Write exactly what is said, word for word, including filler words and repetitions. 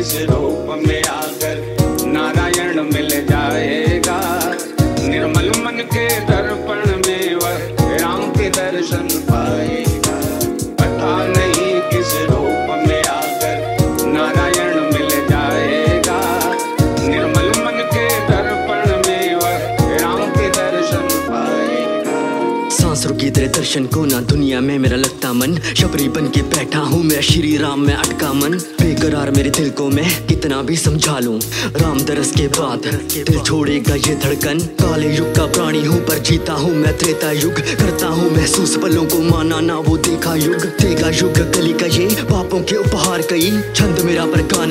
किस रूप में आकर नारायण मिल जाएगा। निर्मल मन के दर्पण में वह राम के दर्शन पाएगा। पता नहीं किस रूप में आकर नारायण मिल जाएगा। निर्मल मन के दर्पण में वह राम के दर्शन पाएगा। सांस रुकी तेरे दर्शन को ना दुनिया में मेरा लगता मन, शबरी बन के बैठा हूँ मैं श्री राम में अटका मन। बेकरार मेरे दिल को मैं कितना भी समझा लूं, राम दरस के बाद दिल छोड़ेगा ये धड़कन। काले युग का प्राणी हूँ पर जीता हूँ मैं त्रेता युग, करता हूँ महसूस पलों को माना ना वो देखा युग। देगा युग कली का ये पापों के उपहार कई, छंद मेरा पर गाने